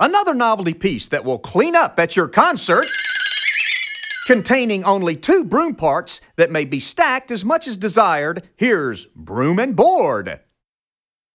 Another novelty piece that will clean up at your concert, containing only 2 broom parts that may be stacked as much as desired. Here's Broom and Board.